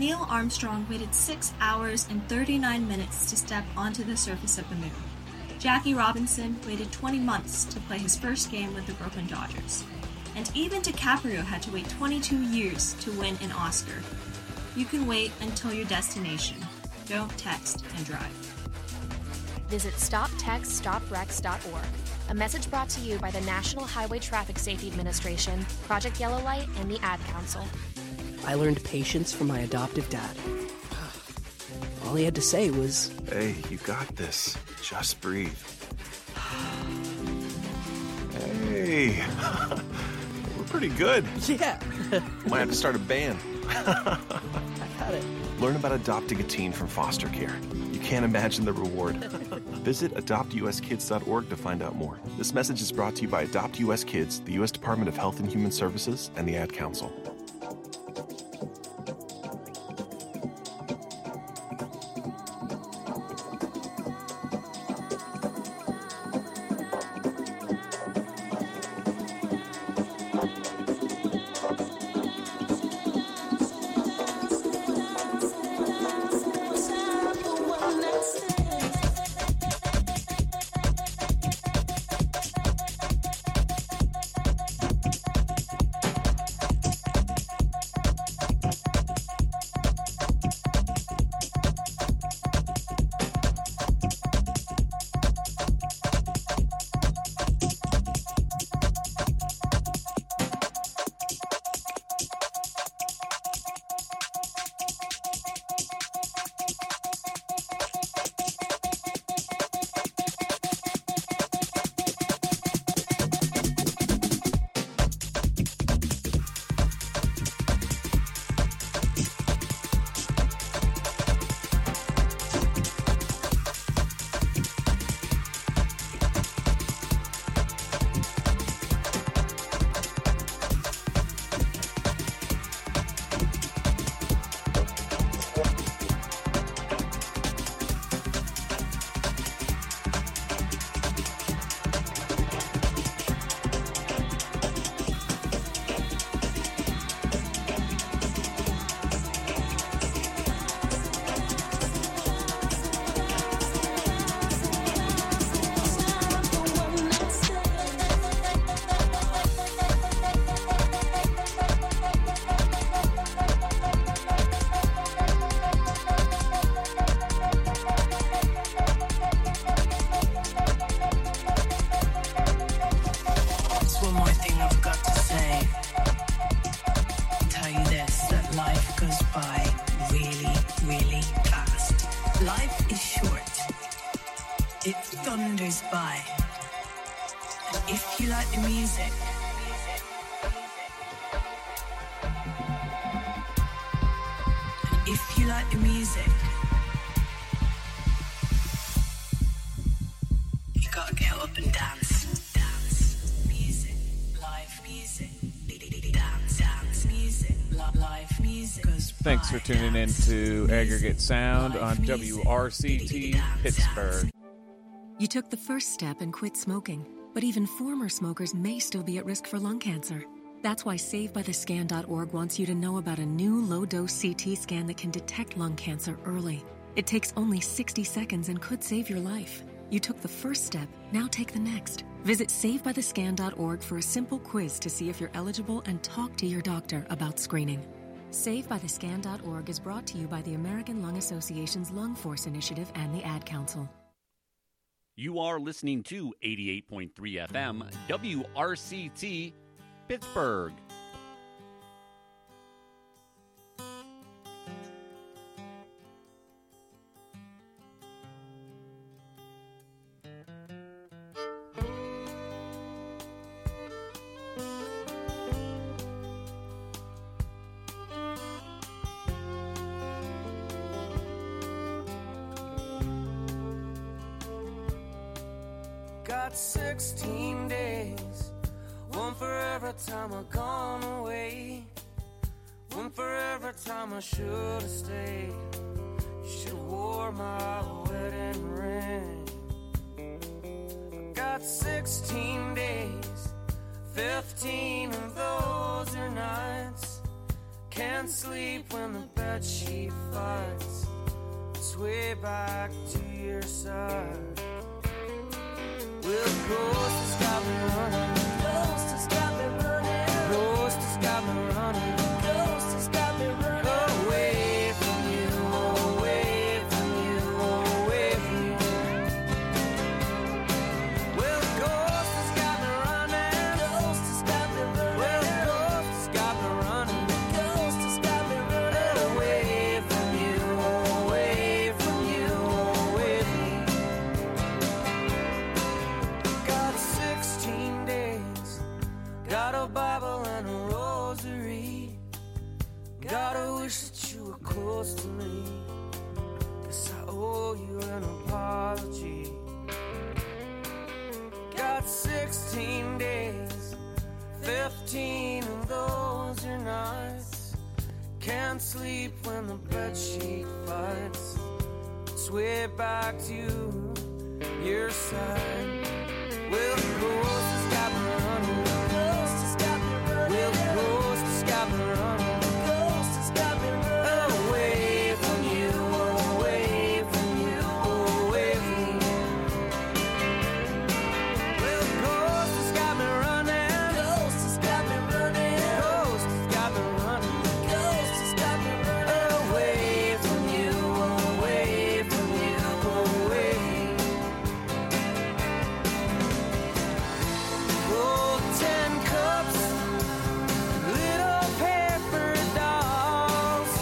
Neil Armstrong waited 6 hours and 39 minutes to step onto the surface of the moon. Jackie Robinson waited 20 months to play his first game with the Brooklyn Dodgers. And even DiCaprio had to wait 22 years to win an Oscar. You can wait until your destination. Don't text and drive. Visit StopTextStopWrecks.org. A message brought to you by the National Highway Traffic Safety Administration, Project Yellow Light, and the Ad Council. I learned patience from my adoptive dad. All he had to say was, "Hey, you got this. Just breathe." Hey, we're pretty good. Yeah. Might have to start a band. I got it. Learn about adopting a teen from foster care. You can't imagine the reward. Visit adoptuskids.org to find out more. This message is brought to you by Adopt US Kids, the U.S. Department of Health and Human Services, and the Ad Council. Thanks for tuning in to Aggregate Sound on WRCT Pittsburgh. You took the first step and quit smoking, but even former smokers may still be at risk for lung cancer. That's why SaveByTheScan.org wants you to know about a new low-dose CT scan that can detect lung cancer early. It takes only 60 seconds and could save your life. You took the first step, now take the next. Visit SaveByTheScan.org for a simple quiz to see if you're eligible and talk to your doctor about screening. SaveByTheScan.org is brought to you by the American Lung Association's Lung Force Initiative and the Ad Council. You are listening to 88.3 FM WRCT Pittsburgh. Got 16 days, one for every time I've gone away, one for every time I should have stayed. You should have wore my wedding ring. I got 16 days, 15 of those are nights. Can't Can't sleep when the bed sheet fights. Sway back to your side. Well, the ghost has got me running. Ghost has got me running. Ghost has got me running. Ghost has got me running. Away from you, away from you, away from you. Well, the ghost has got me running. Ghost has got me running. Well, the ghost has got me running. Ghost has got me running. Away from you, away from you, away from me. Got 16 days. Got a Bible and a rosary. Gotta wish that you were close to me. Guess I owe you an apology. Got 16 days, 15 of those are nights. Can't sleep when the bedsheet fights. Sway back to your side. Well, the ghost has got me running. The ghost has got me running. Well, the ghost has got me running. The ghost has got me running. Away from you, away from you, away from me. Well, the ghost has got me running. The ghost has got me running. The ghost has got me running. The ghost has got me running. Away from you, away from you, away from me. Oh, 10 cups, little paper dolls,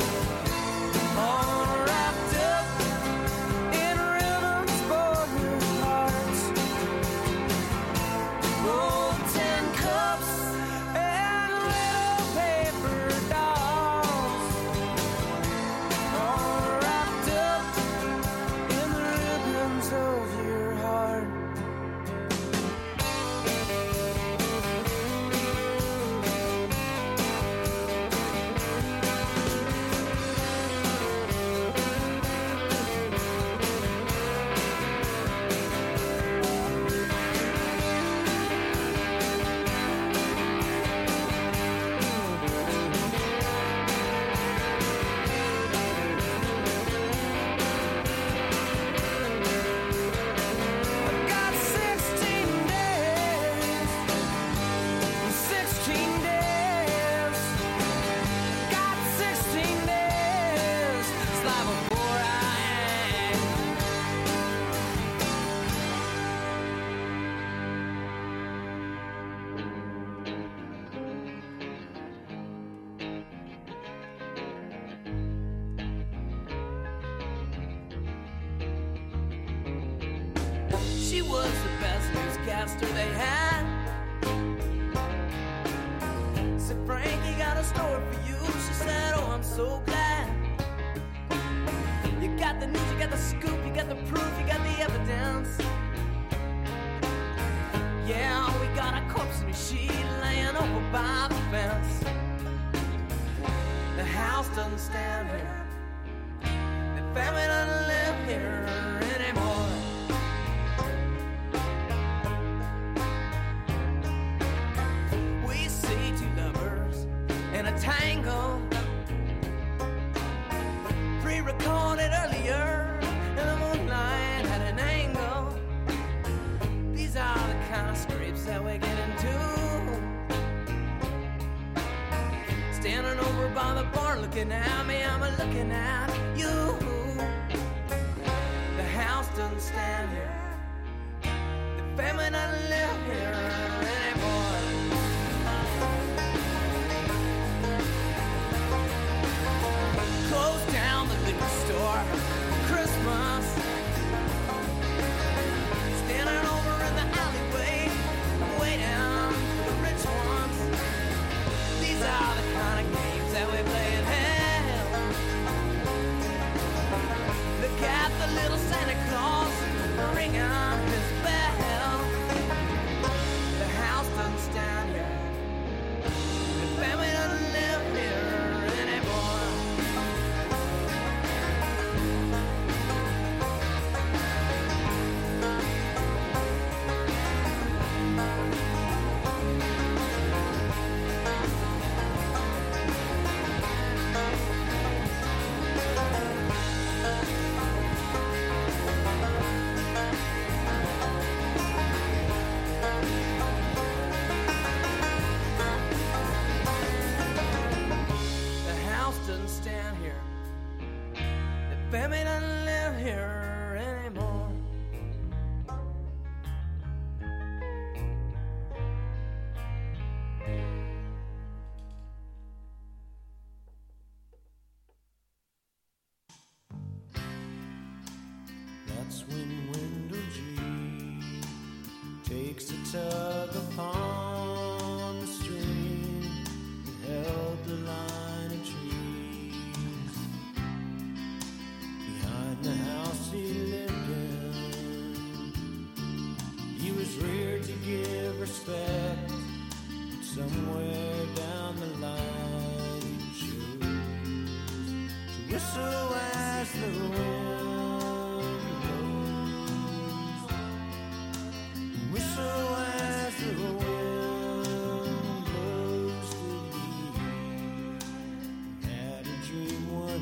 all wrapped up in ribbons for your hearts. Oh, 10 cups and little paper dolls, all wrapped up in the ribbons of your heart. Got 16 days, 16 days. Got 16 days. Slide before I act. She was the best newscaster they had. Said, Frankie got a story for you. She said, oh, I'm so glad. You got the news, you got the scoop, you got the proof, you got the evidence. Yeah, we got a corpse in a sheet laying over by the fence. The house doesn't stand here. The family doesn't live here anymore. We see two lovers in a tangle, pre-recorded earlier, and the moonlight had an angle. These are the kind of scrapes that we get into. Standing over by the bar looking at me, I'm looking at you. The house doesn't stand here. The family doesn't live here anymore. Close down the liquor store for Christmas. Standing over in the alleyway, waiting for the rich ones. These are the kind of games that we play in hell. Look at the little Santa Claus ringing his bell. The house doesn't stand here. The family doesn't live here anymore. may not live here anymore. That's when Wendell G takes a tug upon the string and held the line of trees behind the house he lived in. He was reared to give respect, but somewhere down the line he chose to whistle as the wind blows, whistle as the wind blows to leave. Had a dream one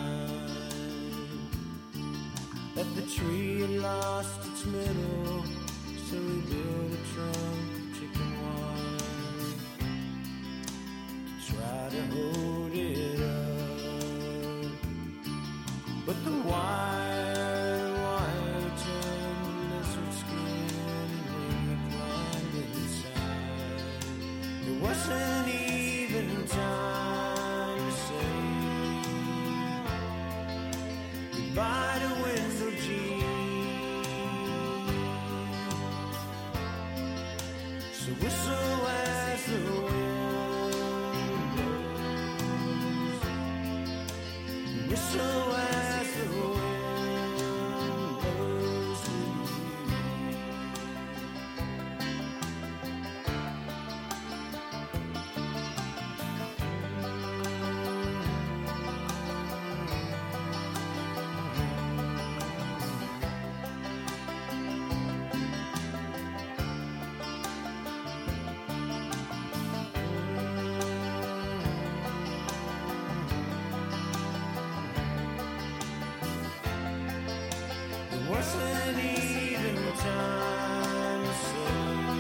night that the tree had lost its middle, so he built a trunk of chicken wire to try to hold it up. But the wire turned lizard skin, and when he climbed inside, there wasn't even time to say goodbye to Wendell G. So whistle as the wind blows, whistle as the wind blows to leave. There wasn't even time to say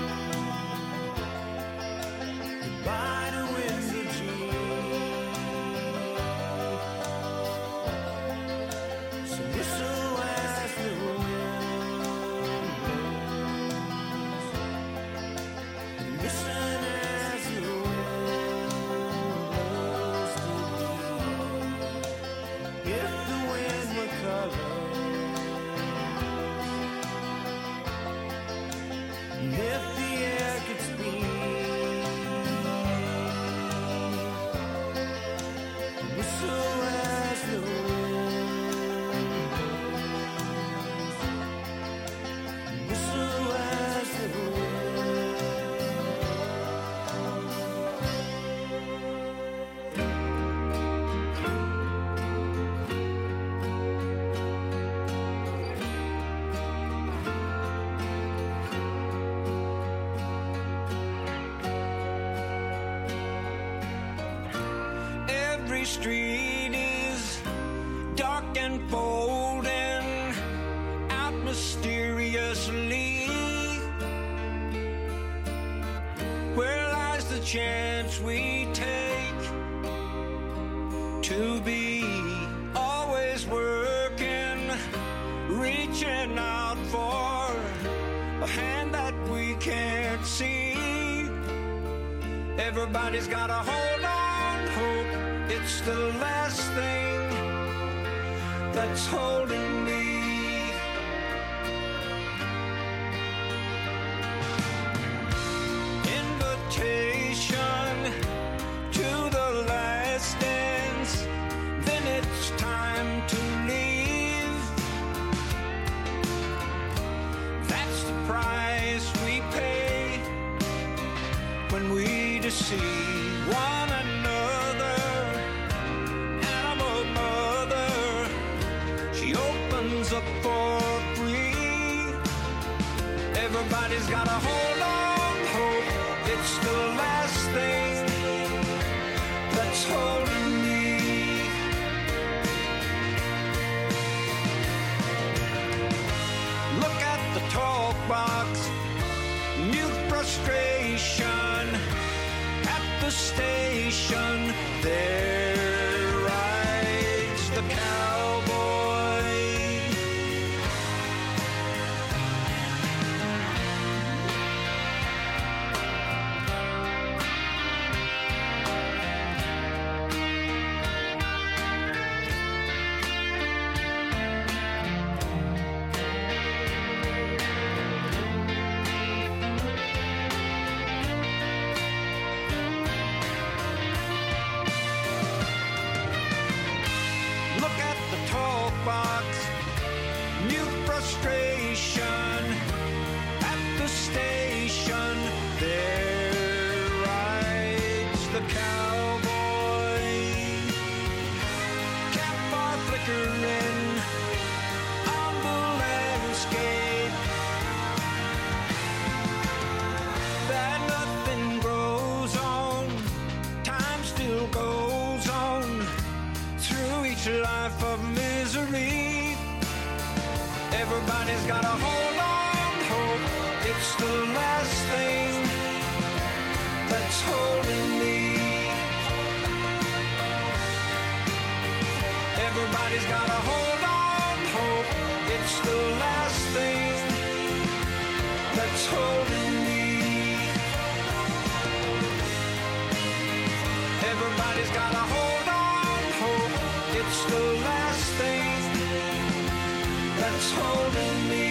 goodbye to Wendell G. So whistle as the wind blows, and listen as the wind blows to leave. If the wind were color, and if the air could speak, whistle as the wind blows, whistle as the Every street is dark and folding out mysteriously. Where lies the chance we take to be always working, reaching out for a hand that we can't see? Everybody's got a hold on hope. It's the last thing that's holding me. Invitation to the last dance, then it's time to leave. That's the price we pay when we deceive one another. Animal mother, she opens up for free. Everybody's got a hold on hope. It's the last thing that's holding me. Look at the talk box, mute frustration. At the station, there rides the cowboy Everybody's got to hold on, hope. It's the last thing that's holding me. Everybody's got to hold on, hope. It's the last thing that's holding me. Everybody's got to hold on, hope. It's the last thing that's holding me.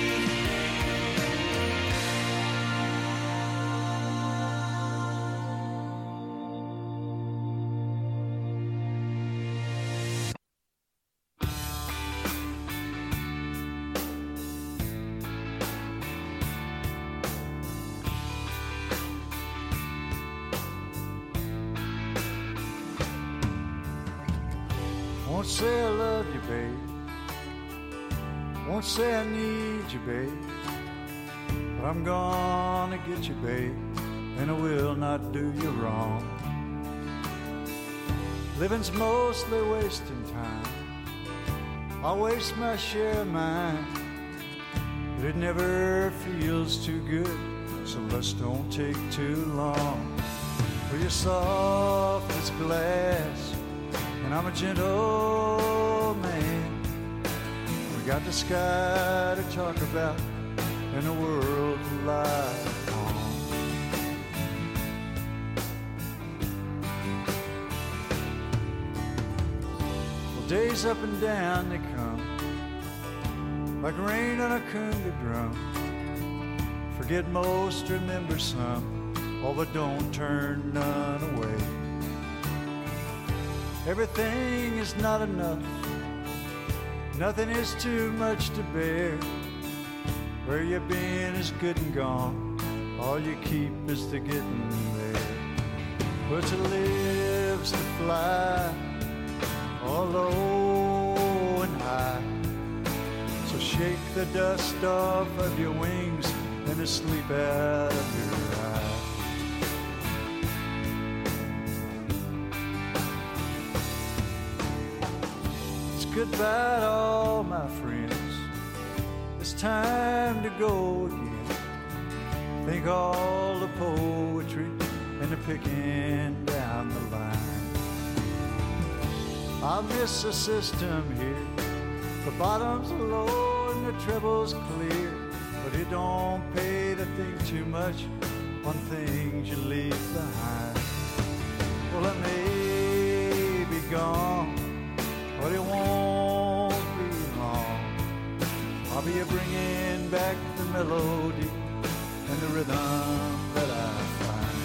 Won't say I love you, babe. Won't say I need you, babe. But I'm gonna get you, babe, and I will not do you wrong. Living's mostly wasting time. I'll waste my share of mine, but it never feels too good, so let's don't take too long. For you're soft as glass, and I'm a gentle man. We got the sky to talk about and the world to lie on. Well, days up and down they come, like rain on a conga drum. Forget most, remember some, oh, but don't turn none away. Everything is not enough, nothing is too much to bear. Where you've been is good and gone, all you keep is the getting there. But to live's to fly, all low and high. So shake the dust off of your wings and the sleep out of your eyes. Goodbye to all my friends, it's time to go again. Think all the poetry and the picking down the line. I miss the system here, the bottom's low and the treble's clear. But it don't pay to think too much on things you leave behind. Well, I may be gone, but it won't be long. I'll be bringing back the melody and the rhythm that I find.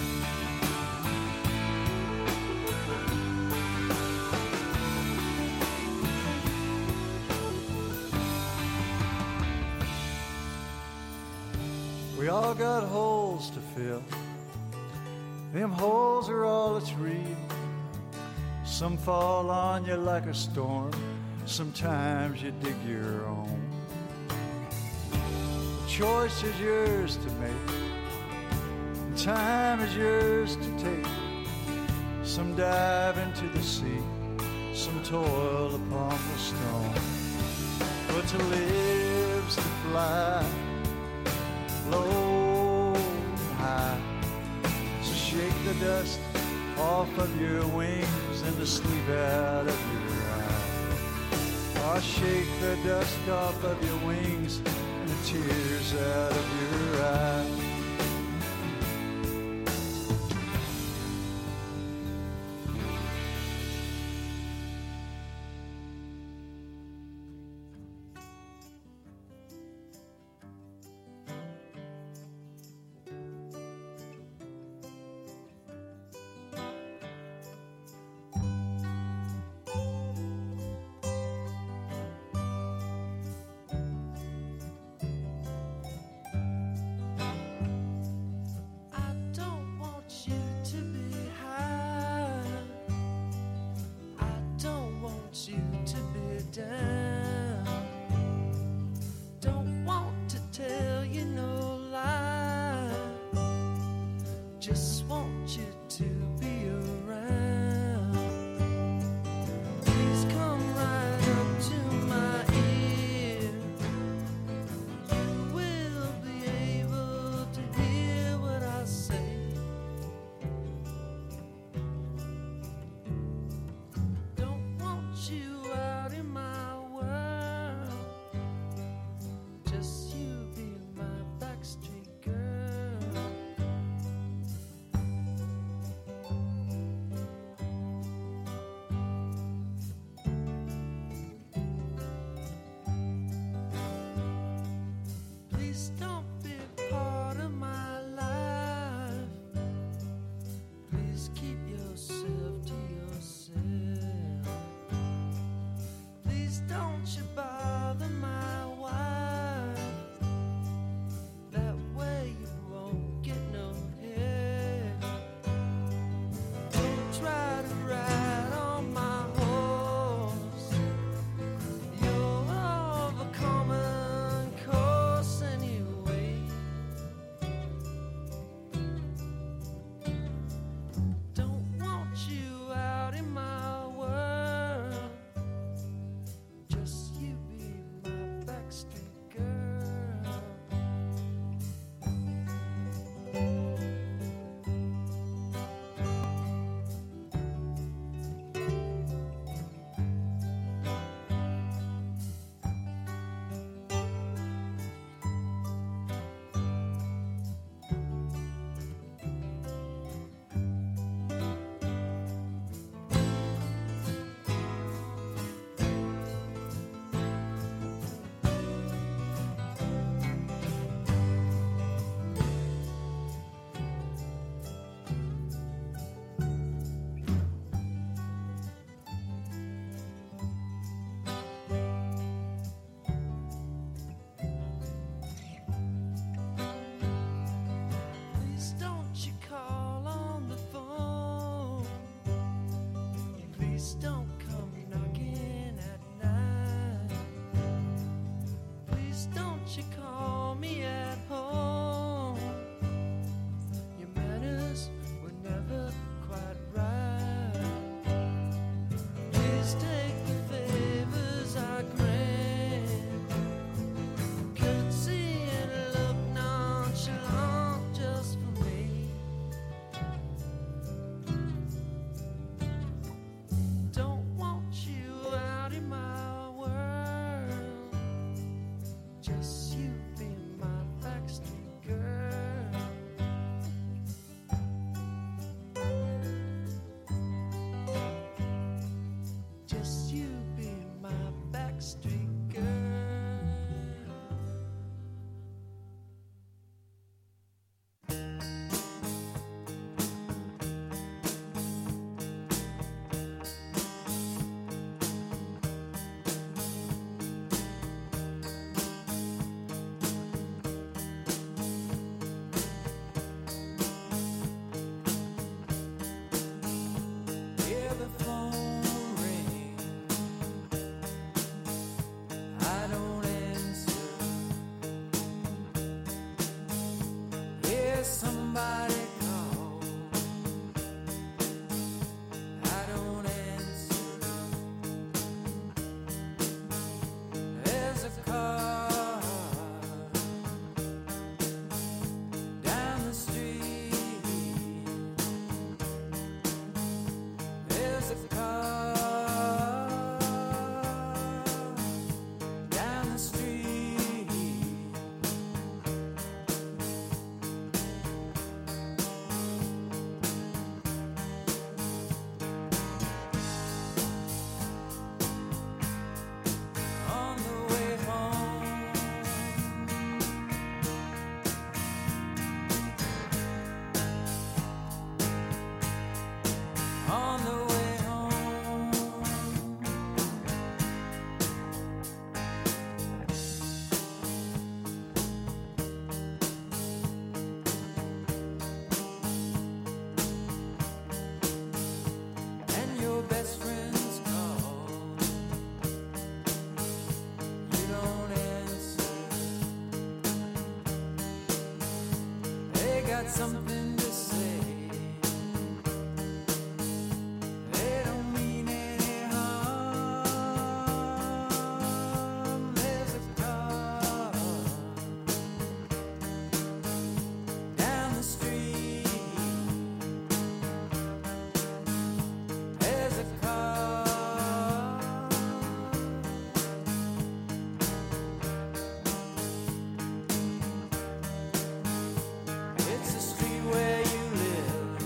We all got holes to fill. Them holes are all that's real. Some fall on you like a storm, sometimes you dig your own. The choice is yours to make, and time is yours to take. Some dive into the sea, some toil upon the stone. But to live's to fly, low and high. So shake the dust off of your wings and the sleep out of your eyes. Oh, shake the dust off of your wings and the tears out of your eyes. a car down the street. On the way home, on the way home, and your best friends call, you don't answer. They got something to say. They don't mean any harm. There's a car down the street. There's a car. It's the street where you live.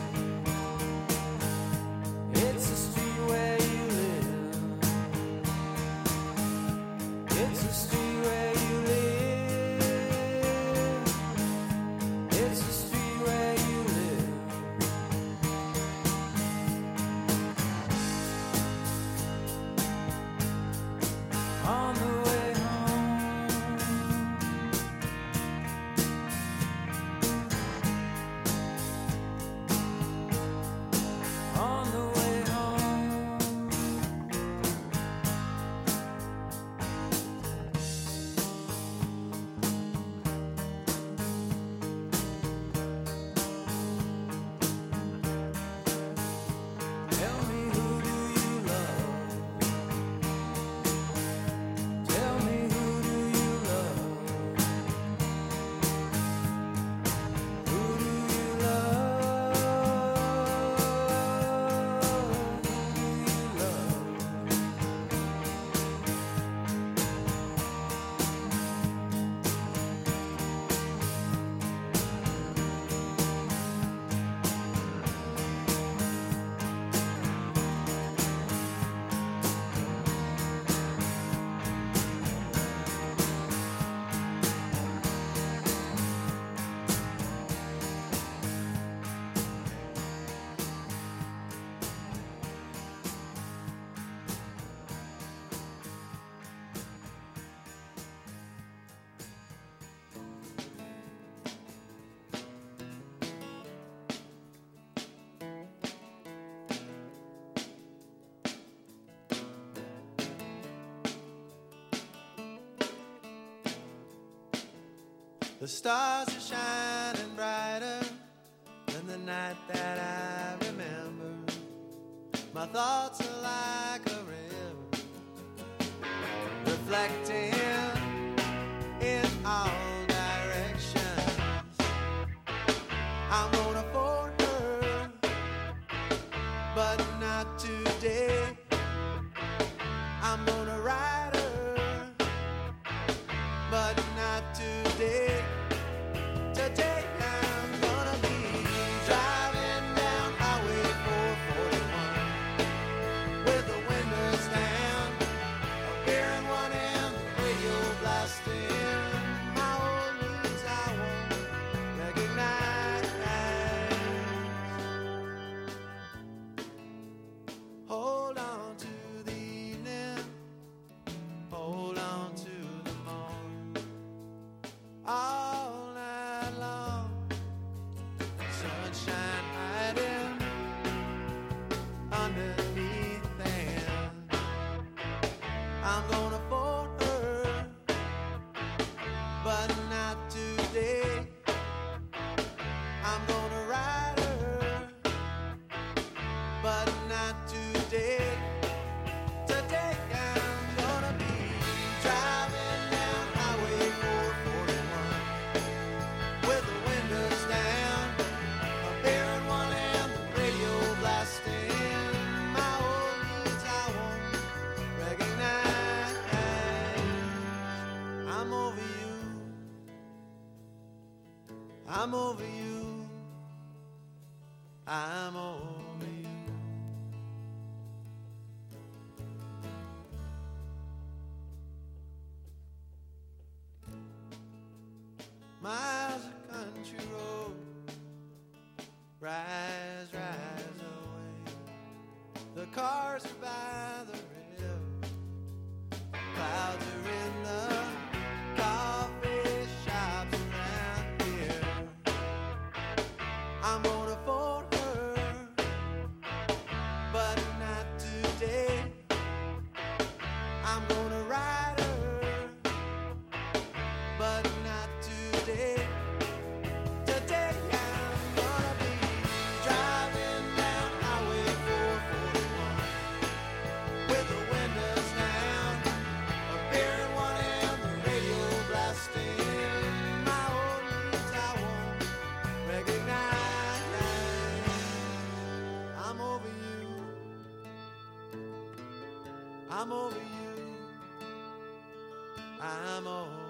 It's the street where you live. It's the street where you live. It's the street where you live. On the way home, on the way home. Tell me, who do you love? Tell me, who do you love? Who do you love? Who do you love? The stars are shining brighter than the night that I remember. My thoughts are like a river, reflecting in all directions. I'm gonna phone her, but not today. I'm gonna write her, but not today. Today I'm gonna be driving down Highway 441 with the windows down, a beer in one hand, the radio blasting. My old news I won't recognize. Hold on to the evening I'm over you. I'm over you. Miles of country road, rise, rise away. The cars are by the river, clouds are in the coffee shops around here. I'm gonna phone her, but not today. I'm gonna ride her, but not today. Today I'm gonna be driving down Highway 441 with the windows down, a beer in one hand, the radio blasting. My old needs I won't recognize. I'm over you. I'm over you. I'm over you.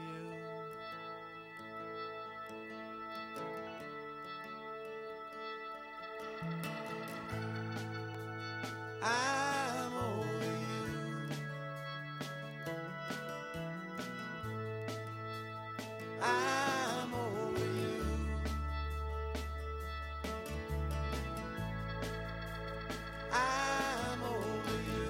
I'm over you. I'm over you. I'm over you.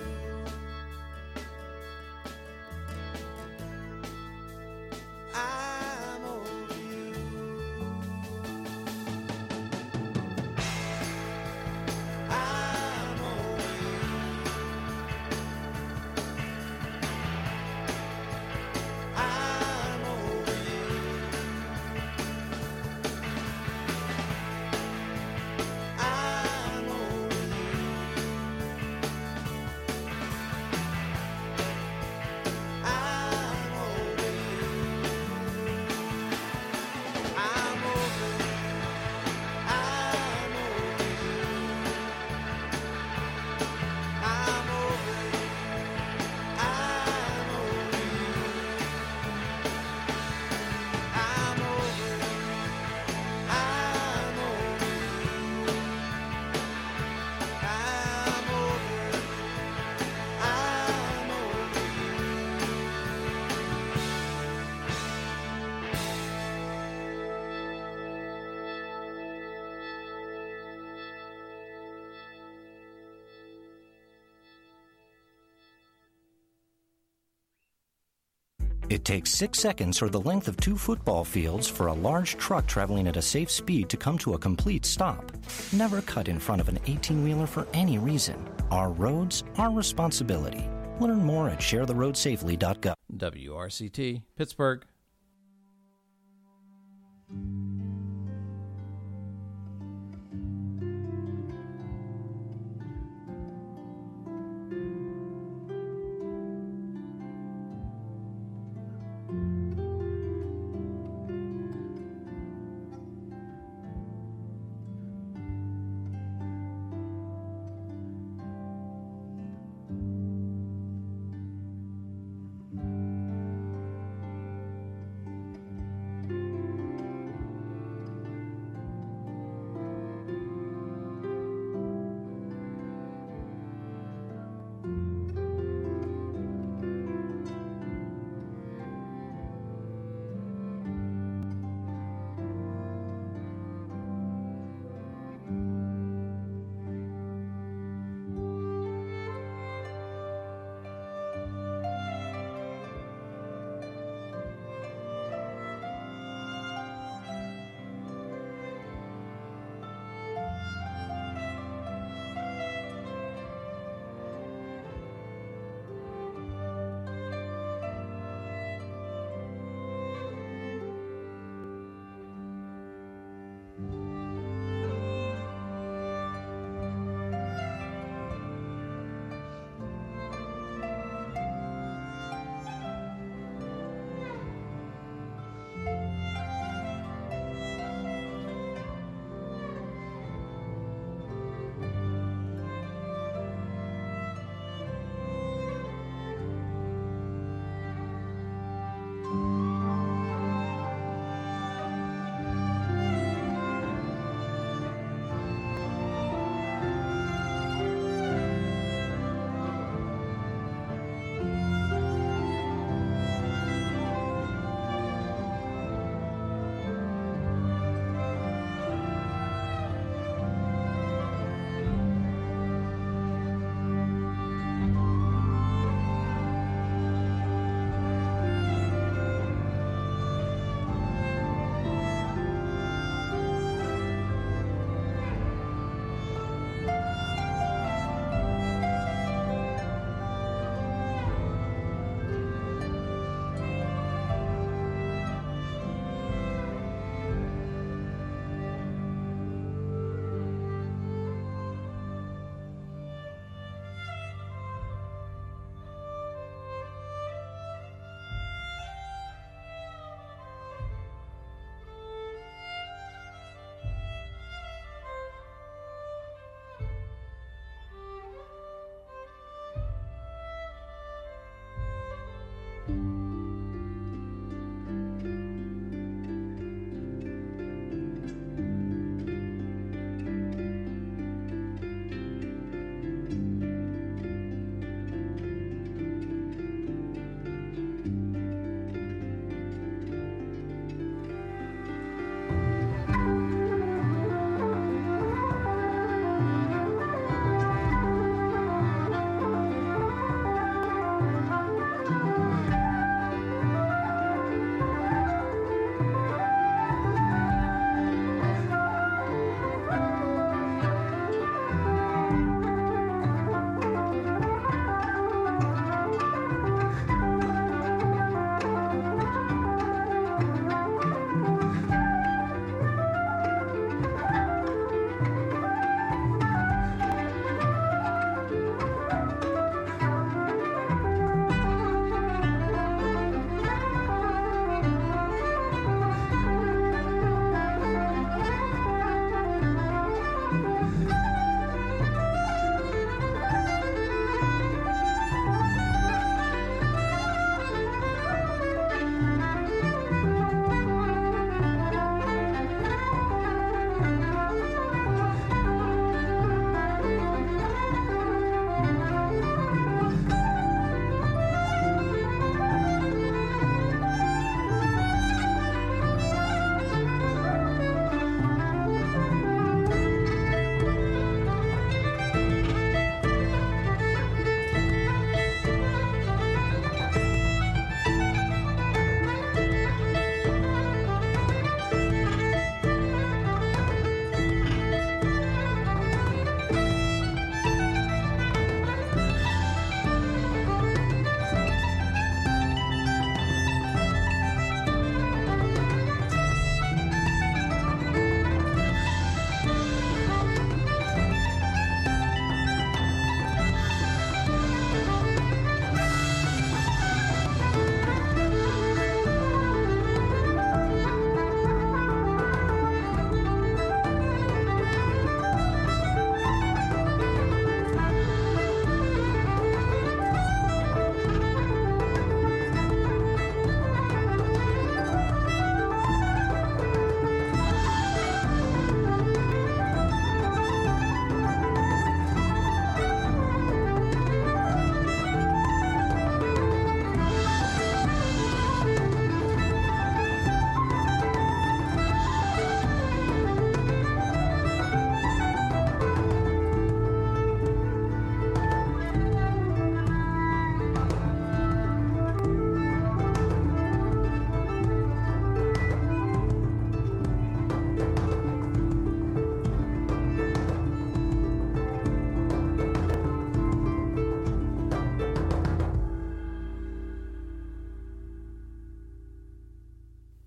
I'm over you. I'm over you. I'm over you. I'm over you. I'm over you. I'm over you. I'm over you. I'm over you. I'm over you. I'm over you. I'm over you. I'm over you. I'm over It takes 6 seconds or the length of 2 football fields for a large truck traveling at a safe speed to come to a complete stop. Never cut in front of an 18-wheeler for any reason. Our roads, our responsibility. Learn more at sharetheroadsafely.gov. WRCT, Pittsburgh.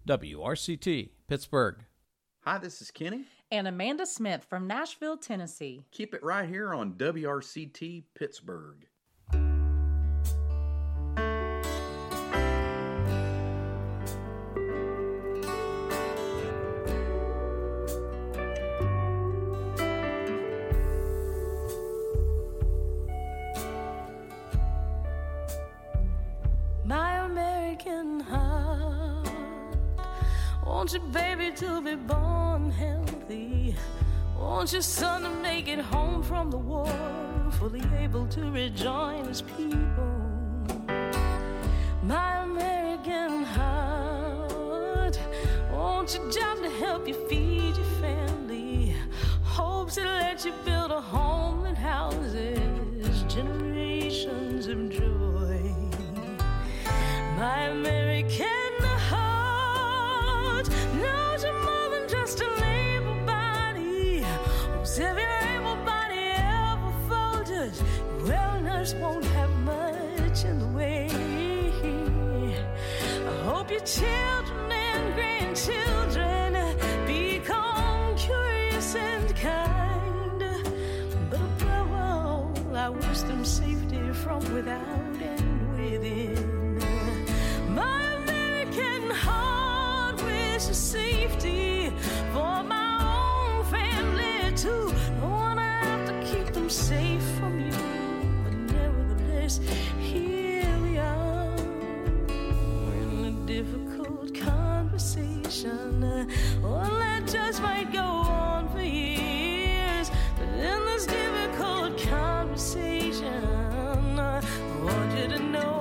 WRCT, Pittsburgh. Hi, this is Kenny. And Amanda Smith from Nashville, Tennessee. Keep it right here on WRCT, Pittsburgh. My American heart wants your baby to be born healthy. Want your son to make it home from the war, fully able to rejoin his people. My American heart wants your job to help you feed your family. Hopes to let you build a home that houses generations of joy. My American heart knows you're more than just a labor body. Whose every able body ever folded, wellness won't have much in the way. I hope your children and grandchildren become curious and kind. But above all, I wish them safety from without and within. My American heart wishes safety for my own family too. Don't wanna have to keep them safe from you, but nevertheless, here we are in a difficult conversation, one that just might go on for years. But in this difficult conversation, I want you to know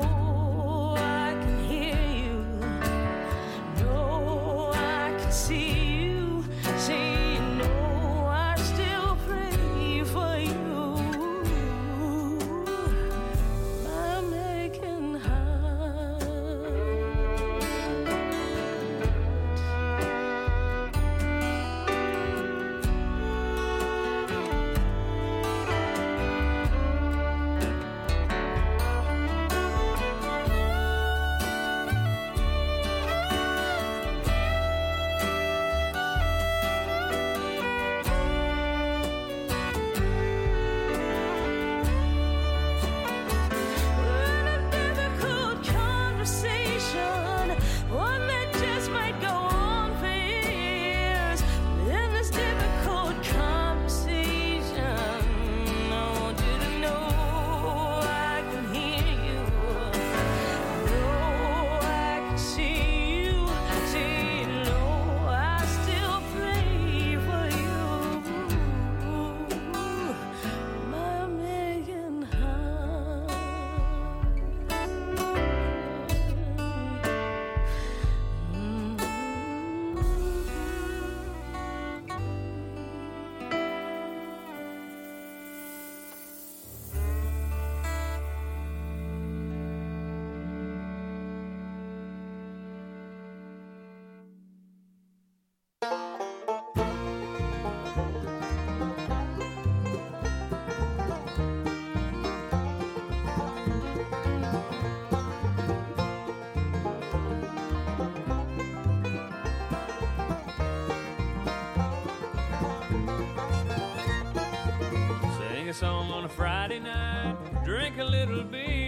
Song on a Friday night, drink a little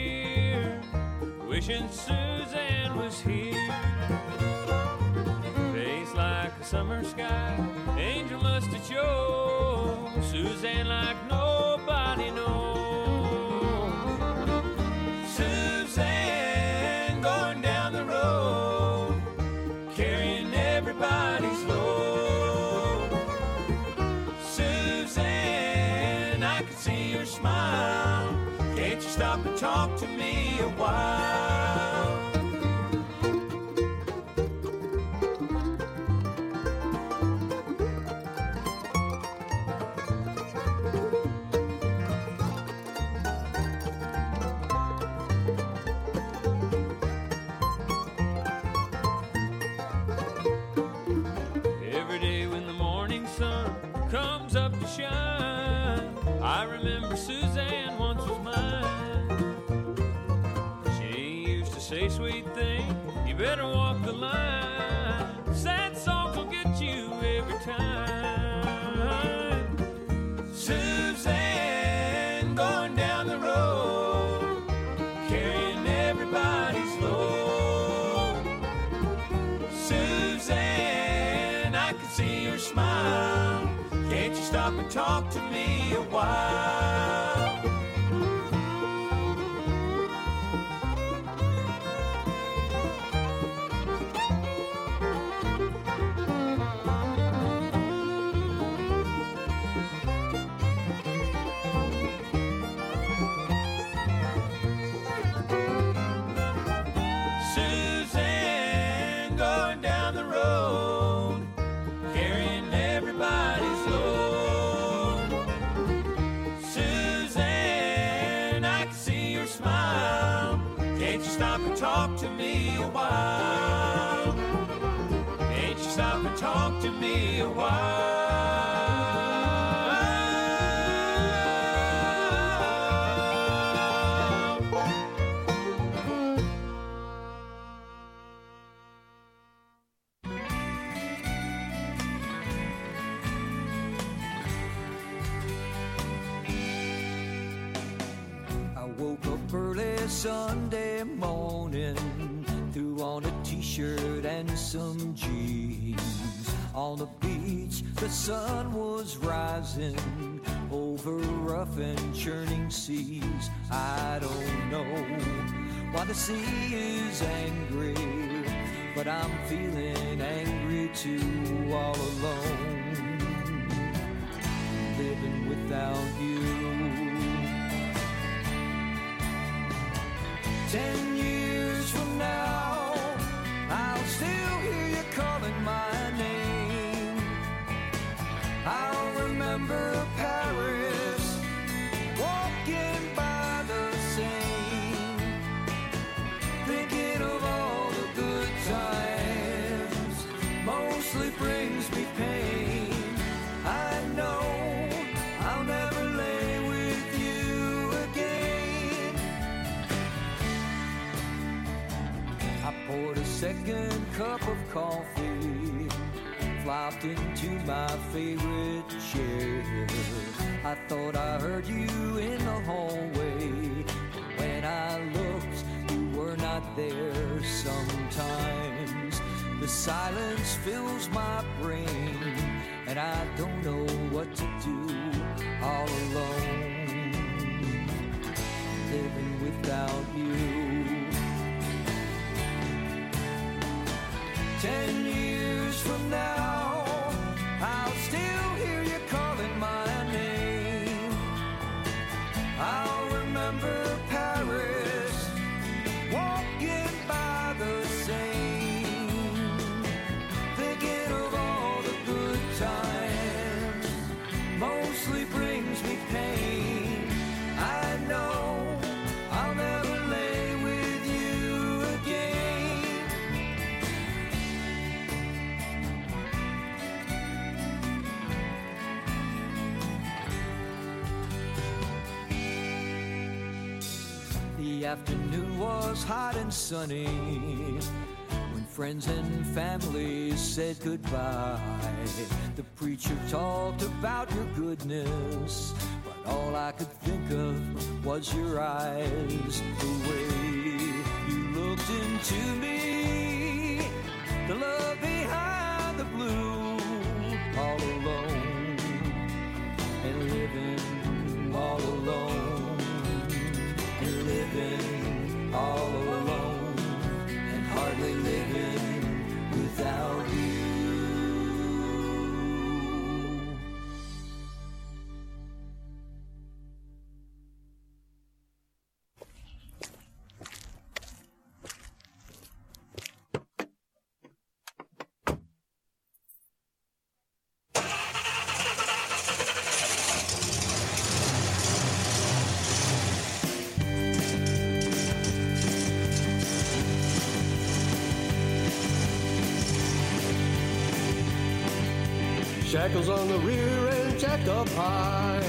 beer, wishing Suzanne was here. Face like a summer sky, angel must have chose Suzanne like nobody knows. Suzanne going down the road, carrying everybody's load. Suzanne, I can see your smile. Can't you stop and talk to me a while? Every day when the morning sun comes up to shine, I remember Suzanne once was mine. She used to say sweet thing, you better walk the line. and talk to me a while. Suzanne going down the road, carrying everybody's load. Suzanne, I can see your smile. Can't you stop and talk to me a while? Can't you stop and talk to me a while? I woke up early Sunday morning, threw on a t-shirt and some jeans. On the beach, the sun was rising over rough and churning seas. I don't know why the sea is angry, but I'm feeling angry too, all alone, living without you. 10 years from now, I'll still hear you calling my name. I'll remember Paris, walking by the Seine, thinking of all the good times, mostly brings me pain. I know I'll never lay with you again. I poured a second cup of coffee, flopped into my favorite chair. I thought I heard you in the hallway, but when I looked, you were not there. Sometimes the silence fills my brain, and I don't know what to do, all alone, living without you. 10 years from now, I'll still hear you calling my name. I'll remember Paris, walking by the Seine, thinking of all the good times, mostly brings me pain. I know I'll never lay with you again. The afternoon was hot and sunny when friends and family said goodbye. The preacher talked about your goodness, but all I could think of was your eyes. The way you looked into me, the love behind the blue, all alone and living all alone, and living all alone, and hardly living without you. Shackles on the rear and jacked up high.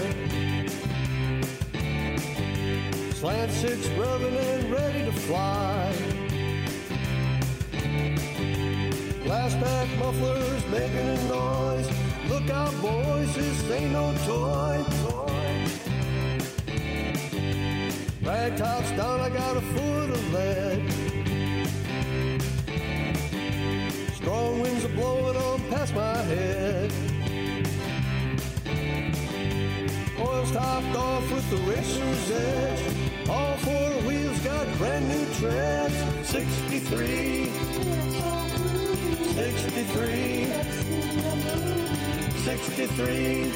Slant six rubbing and ready to fly. Blast back mufflers making a noise. Look out, boys, this ain't no toy. Rag tops down, I got a foot of lead. Strong winds are blowing on past my head. off with the racer's edge. All four wheels got brand new treads. 63, 63, 63,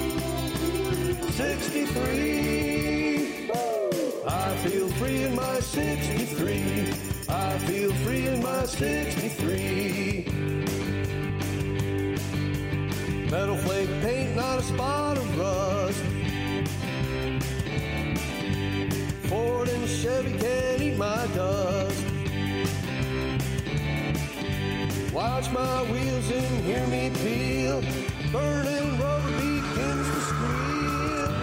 63. I feel free in my 63. I feel free in my 63. Metal flake paint, not a spot of rust. Ford and Chevy can't eat my dust. Watch my wheels and hear me peel. Burning rubber begins to squeal.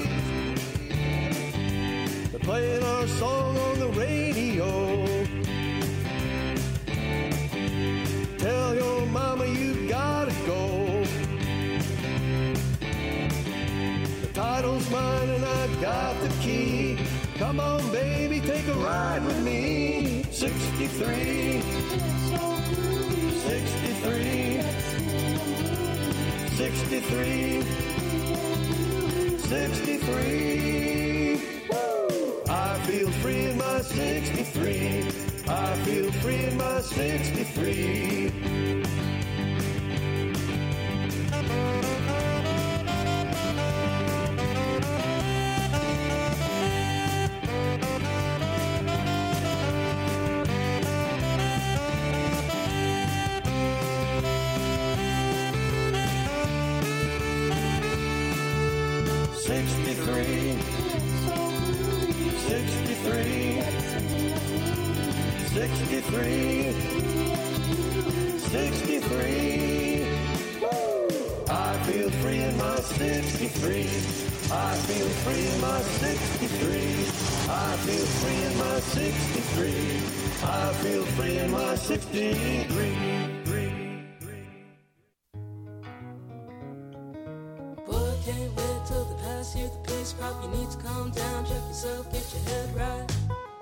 They're playing our song on the radio. Tell your mama you gotta go. The title's mine and I got the key. Come on, baby, take a ride with me. 63, 63, 63, 63. I feel free in my 63. I feel free in my 63. I feel free in my 63. I feel free in my 63. I feel free in my 63. I feel free in my 63. Boy, can't wait till the past year, the peace crop. You need to calm down, check yourself, get your head right.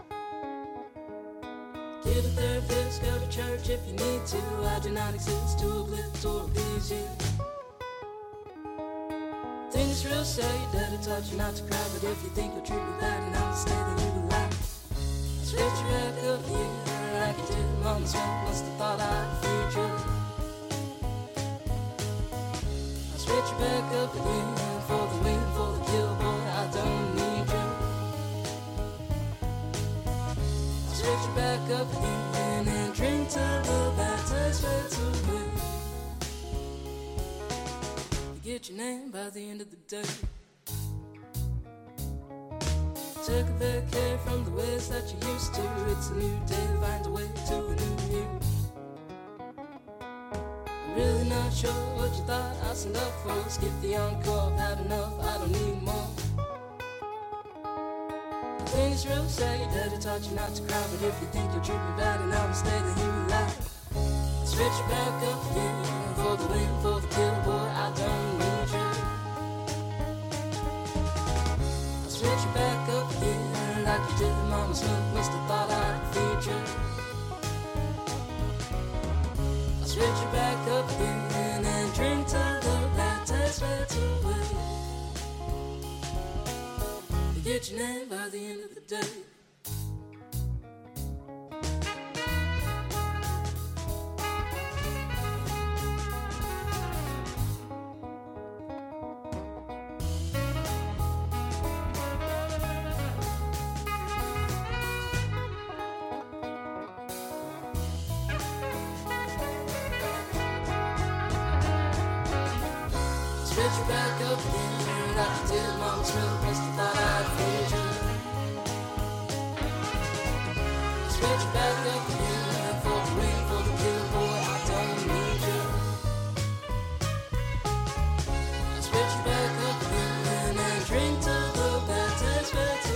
Get a therapist, go to church if you need to. I do not exist to uplift or appease you. Think it's real sad, your daddy taught you not to cry. But if you think you'll treat me bad and I'll stay, then you will lie. Switch your back up here like you did. Mama Smith must have thought I'd feed you. I switch your back up again for the win, for the kill, boy, I don't need you. Switch your back up again and drink till the bad taste fades away. You get your name by the end of the day. Take a back hair from the ways that you used to. It's a new day, find a way to a new you. I'm really not sure what you thought I signed up for. Skip the encore, I've had enough, I don't need more. I think it's real sad, your daddy taught you not to cry. But if you think you'll treat me bad and I'll stay, then you will lie. Switch your back up again for the win, for the kill, boy, I don't need you. I switch your back up again like you did. Mama Smith must have thought I'd feed you. I switch your back up again and drink till the bad taste fades away. You get your name by the end of the day. Switch your back up again like you did. Mama Smith must have thought I'd feed you. Switch your back up again for the win, for the kill, boy, I don't need you. Switch your back up again and drink till the bad taste fades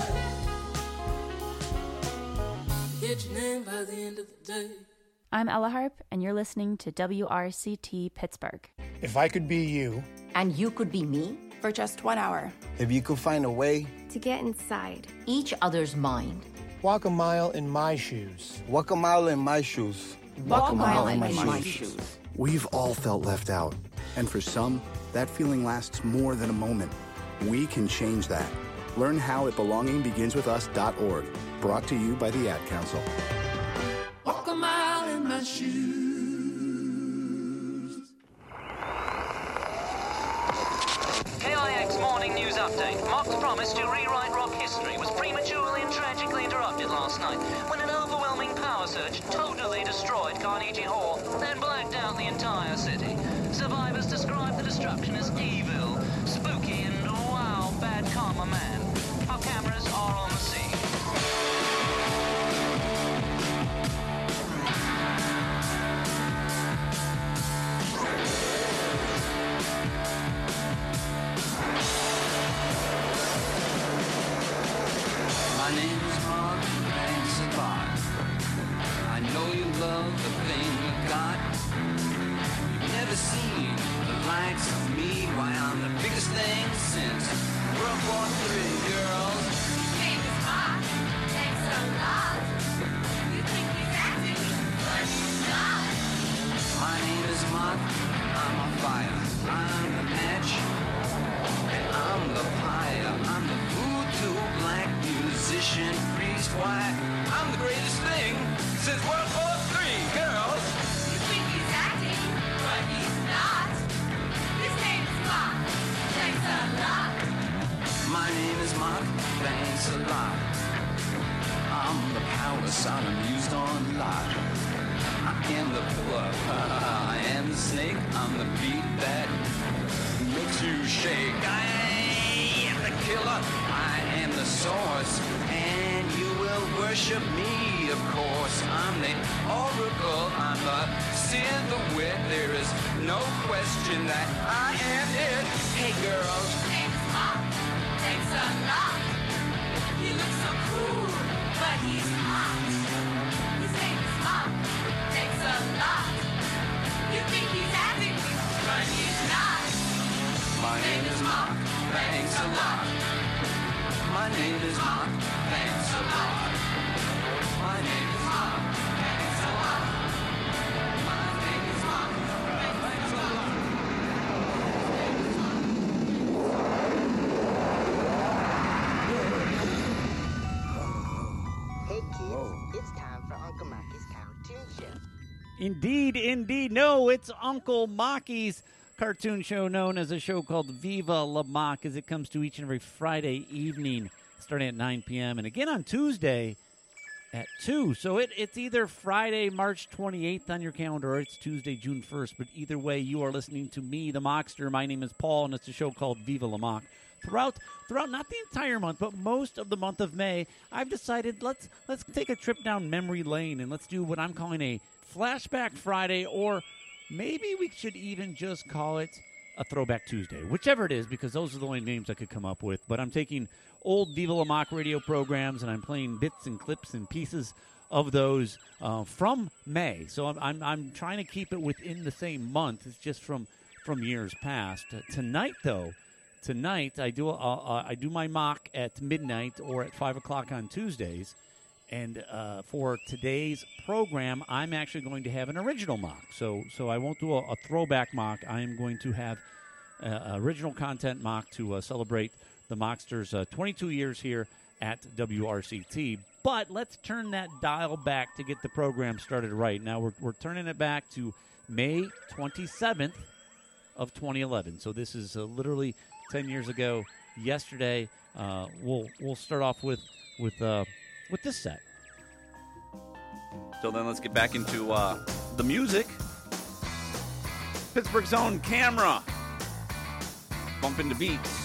away. Get your name by the end of the day. I'm Ella Harp, and you're listening to WRCT Pittsburgh. If I could be you. And you could be me. For just 1 hour. If you could find a way. To get inside each other's mind. Walk a mile in my shoes. Walk a mile in my shoes. Walk a mile in my shoes. We've all felt left out. And for some, that feeling lasts more than a moment. We can change that. Learn how at belongingbeginswithus.org. Brought to you by the Ad Council. Walk a mile in my shoes. KIX Morning News Update. Mark's promise to rewrite rock history was prematurely and tragically interrupted last night when an overwhelming power surge totally destroyed Carnegie Hall and blacked out the entire city. Survivors describe the destruction as evil, spooky, and wow, bad karma man. Our cameras are on the scene. My name is Mark, thanks a lot. I know you love the thing you got. You've never seen the likes of me. Why, I'm the biggest thing since World War III, girls. His name is Mark, thanks a lot. You think he's acting, but he's not. My name is Mark, I'm a fire. I'm the match, and I'm the pyre. I'm the voodoo black musician priest. Why, I'm the greatest thing since World War III, girls. You think he's acting, but he's not. His name is Mark, thanks a lot. My name is Mark, thanks a lot. I'm the power son I'm used on lot. I am the pillar, I am the snake. I'm the beat that makes you shake. I am the killer, I am the source, and you will worship me, of course. I'm the oracle, I'm the sin, the wit. There is no question that I am it. Hey girls, his name is Mark, thanks a lot. He looks so cool, but he's hot. His name is Mark, thanks a lot. You think he's acting, but he's not. My name is Mark, thanks a lot. My name is Mark, thanks a lot. My name is Mark, thanks a lot. My name is Mark, thanks a lot. Hey kids, it's time for Uncle Mackie's Cartoon Show. Indeed. No, it's Uncle Mackie's cartoon show known as a show called Viva La Mock, as it comes to each and every Friday evening starting at 9 p.m. and again on Tuesday at 2. So it's either Friday, March 28th on your calendar, or it's Tuesday, June 1st. But either way, you are listening to me, the Mockster. My name is Paul, and it's a show called Viva La Mock. Throughout not the entire month, but most of the month of May, I've decided let's take a trip down memory lane and let's do what I'm calling a Flashback Friday, or maybe we should even just call it a Throwback Tuesday, whichever it is, because those are the only names I could come up with. But I'm taking old Viva La Mock radio programs, and I'm playing bits and clips and pieces of those from May. So I'm trying to keep it within the same month. It's just from years past. Tonight, I do my mock at midnight or at 5 o'clock on Tuesdays. And for today's program, I'm actually going to have an original mock. So I won't do a throwback mock. I am going to have original content mock to celebrate the Mocksters' 22 years here at WRCT. But let's turn that dial back to get the program started right. Now we're turning it back to May 27th of 2011. So this is literally 10 years ago yesterday. We'll start off with this set. So then let's get back into the music. Pittsburgh's own Camera. Bump into beats.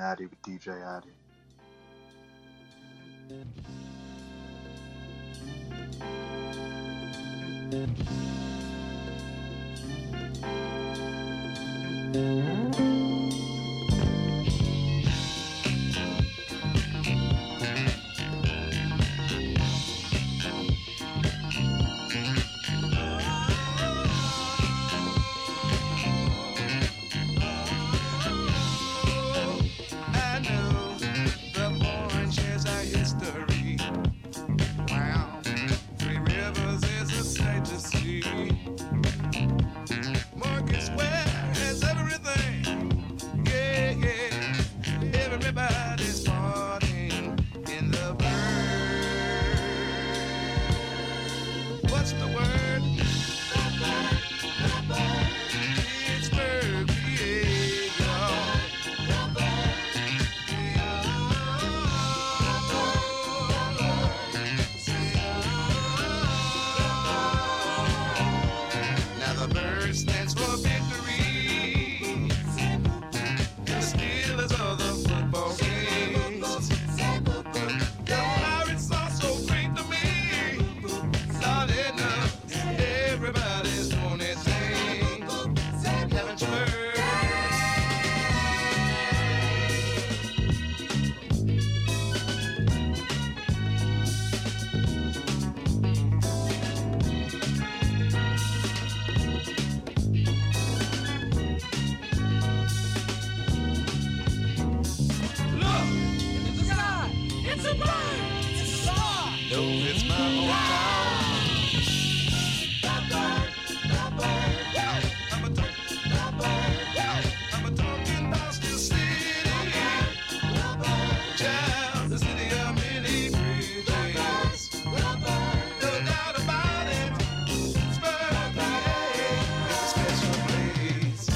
Addy with DJ Addy. I know the orange has a history. Wow, Three Rivers is a sight to see. Market Square has everything. Yeah, yeah. Everybody's partying in the bird. What's the word? Pittsburgh, now the bird stands for victory. The Steelers are the football kings. The Pirates are so great to me. Not enough. Everybody's doing their thing. Haven't you heard? It's a bird! It's a star! No, it's my hometown. The bird. I'm a talking about Steel City. Child, the city of many bridges. No doubt about it. Pittsburgh, yeah, it's a special place.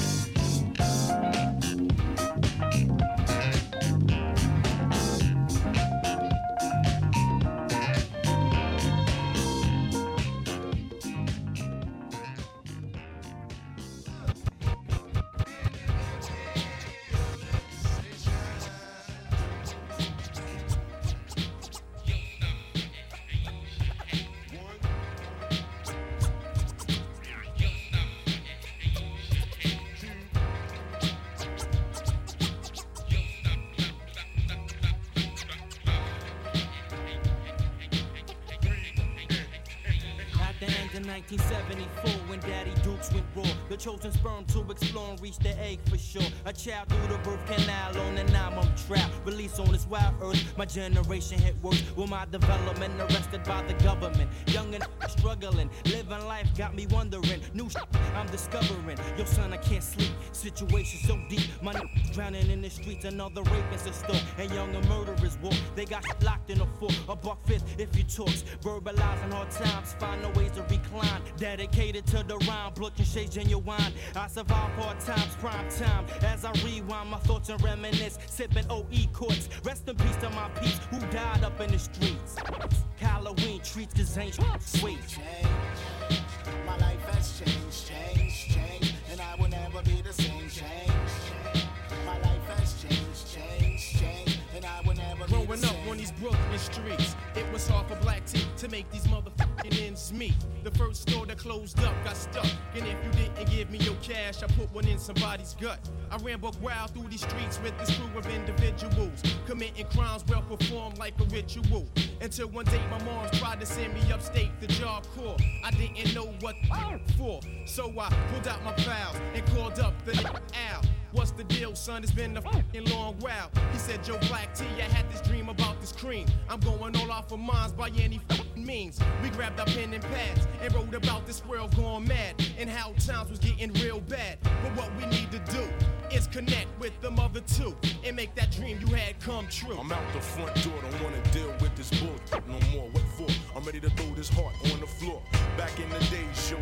At the end of 1974, when Daddy Dukes went raw, the chosen sperm to explore and reach the egg for sure. A child through the birth canal on an album trap. Released on this wild earth, my generation hit worse. With my development arrested by the government. Young and struggling, living life got me wondering. New shit I'm discovering. Yo, son, I can't sleep. Situation so deep, my drowning in the streets. Another rapist in store, and younger murderers walk. They got locked in a fort, $1.50 if you talks. Verbalizing hard times, find no ways to recline. Dedicated to the rhyme, looking shades in your wine. I survive hard times, prime time. As I rewind my thoughts and reminisce, sipping OE courts. Rest in peace to my peeps who died up in the streets. Halloween treats, cause ain't sweet. My life has changed, and I will never be the same. My life has changed, and I will never be the same. Growing up on these Brooklyn streets, it was hard for black teeth to make these motherfucking ends meet. The first store that closed up got stuck, and if you didn't give me your cash, I put one in somebody's gut. I ran buck wild through these streets with this crew of individuals, committing crimes well performed like a ritual. Until one day my mom tried to send me upstate the Job Corps. I didn't know what for, so I pulled out my files and called up the Al. What's the deal, son? It's been a fucking long while. He said, Joe Black T, I had this dream about this cream. I'm going all off of mines by any fucking means. We grabbed our pen and pads and wrote about this world going mad and how times was getting real bad. But what we need to do is connect with the mother two and make that dream you had come true. I'm out the front door, don't wanna deal with this bull no more. What for? I'm ready to throw this heart on the floor. Back in the days, yo,